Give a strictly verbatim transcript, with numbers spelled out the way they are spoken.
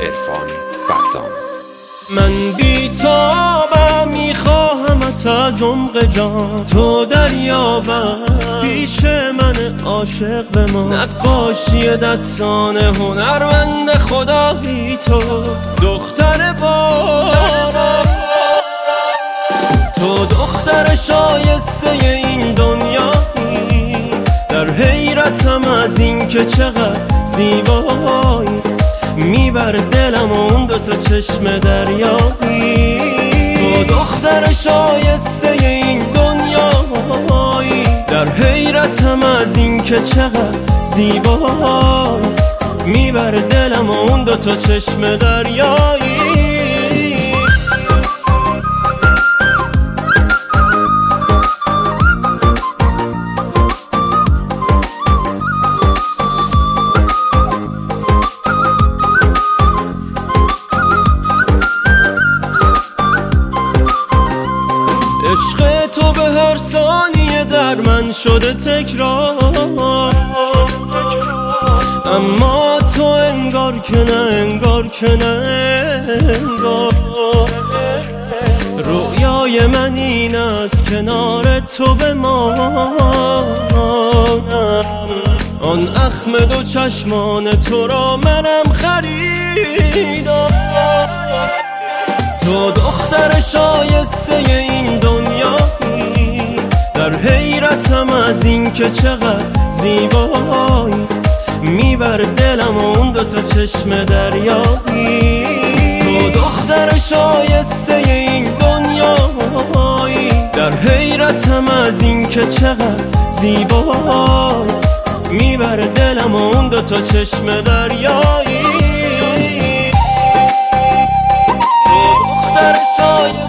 عرفان فرزان. من بی‌تابم میخواهمت از عمق جان، تو دریابم پیش من عاشق بمان. نقاشی دستان هنرمند خدایی تو، دختر باران، تو دختر شایسته این دنیایی. در حیرتم از این که چقدر زیبایی، میبر دلم اون دوتا چشم دریایی. تو دختر شایسته این دنیایی، در حیرتم از این که چقدر زیبایی، میبر دلم اون دوتا چشم دریایی. عشق تو به هر ثانیه در من شده تکرار، اما تو انگار که نه، انگار که نه انگار. رویای من این است کنار تو بمانم، آن اخم دو چشمان تو را منم خریدم. تو دختر شایسته این دنیایی، در حیرتم از این که چقدر زیبایی، میبر دلم اون دوتا چشم دریایی. تو دختر شایسته این دنیایی، در حیرتم از این که چقدر زیبایی، میبر دلم اون دوتا چشم دریایی. دختر شایسته